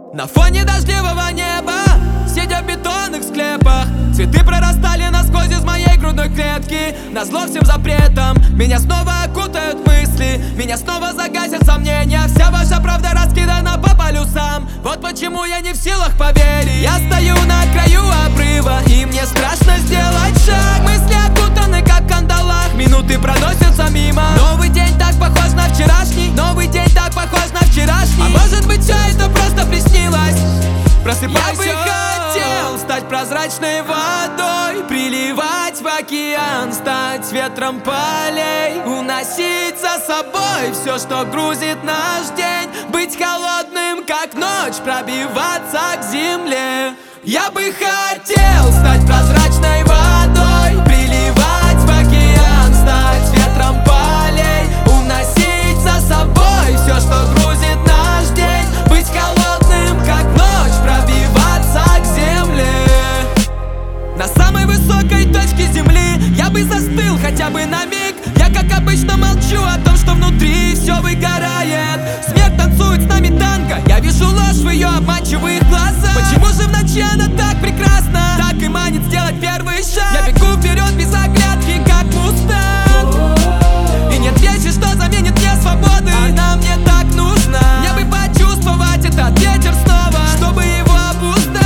На фоне дождливого неба, сидя в бетонных склепах, цветы прорастали насквозь из моей грудной клетки. Назло всем запретам меня снова окутают мысли, меня снова загасят сомнения. Вся ваша правда раскидана по полюсам, вот почему я не в силах поверить. Я стою на краю обрыва, и мне страшно сделать шаг. Мысли окутаны как в кандалах, минуты проносятся мимо. Новый день так похож на вчерашний, новый день так похож на вчерашний. А может быть, все это просто приснилось? Просыпайся. Я бы хотел стать прозрачной водой, приливать в океан, стать ветром полей, уносить за собой все, что грузит наш день, быть холодным, как ночь, пробиваться к земле. Я бы хотел стать прозрачной водой, приливать в океан, стать ветром полей, уносить за собой все, что грузит наш день, быть холодным, как ночь, пробиваться к земле. На самой высокой точке земли я бы застыл хотя бы на миг. Я, как обычно, молчу о том, что внутри все выгорает. Смерть танцует с нами танго, я вижу ложь в ее обманчивых глазах. Почему же в ночи она так прекрасна, так и манит сделать первый шаг? Я бегу вперед без оглядки, как мустанг, и нет вещи, что заменит мне свободы. Она мне так нужна. Мне бы почувствовать этот ветер снова, чтобы его обуздать.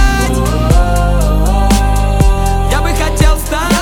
Я бы хотел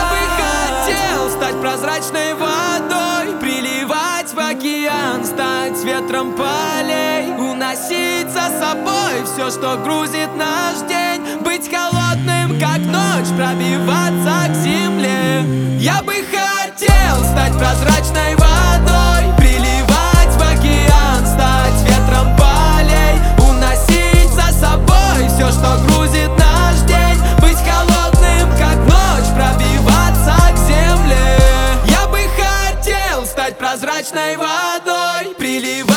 стать прозрачной водой, приливать в океан, стать ветром полей, уносить за собой все, что грузит наш день, быть холодным, как ночь, пробиваться к земле. Я бы хотел стать прозрачной водой, приливать в океан, стать ветром полей, уносить за собой все, что грузит наш день, быть холодным, как ночь, пробиваться к земле. Я бы хотел стать прозрачной водой, приливать